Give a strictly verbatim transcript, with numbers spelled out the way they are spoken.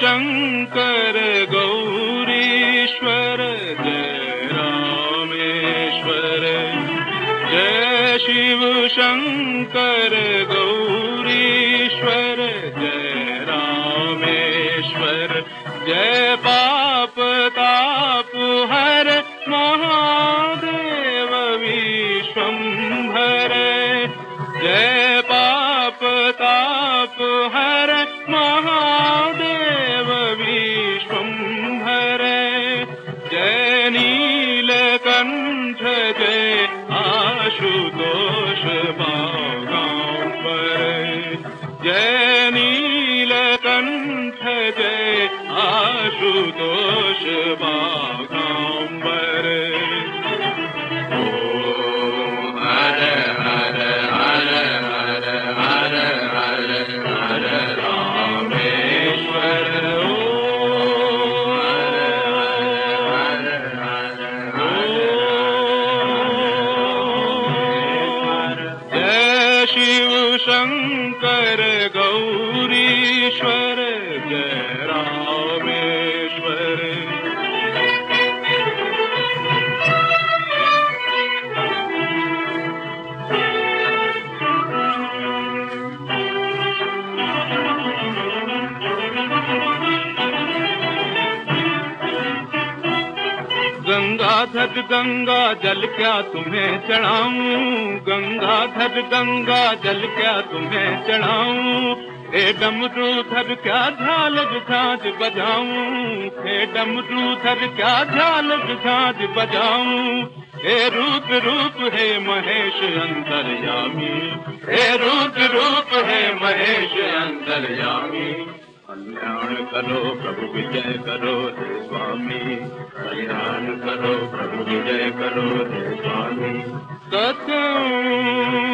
शंकर गौरीश्वर जय रामेश्वर। जय शिव शंकर गौरीश्वर जय रामेश्वर। जय पाप ताप हर महादेव विश्वंभर। जय पाप ताप हर महादेव विश्वंभर। जय नीलकंठ जय आशुतोष बागांबर। जय नीलकंठ जय आशुतोष बागांबर। ओम हर हर हर हर हर हर हर रामेश्वर। ओम हर हर हर हर। जय शिव शंकर गौरीश्वर जय रामेश्वर। गंगाधर गंगा जल क्या तुम्हें चढ़ाऊं। गंगाधर गंगा जल क्या तुम्हें चढ़ाऊं। हे डमरूधर क्या झाल झांझ बजाऊं। हे डमरूधर क्या झाल झांझ बजाऊं। हे रूप रूप है महेश अंतर्यामी। हे रूप रूप है महेश अंतर्यामी। कल्याण करो प्रभु विजय करो हे स्वामी। कल्याण करो प्रभु विजय करो हे स्वामी। सत्यं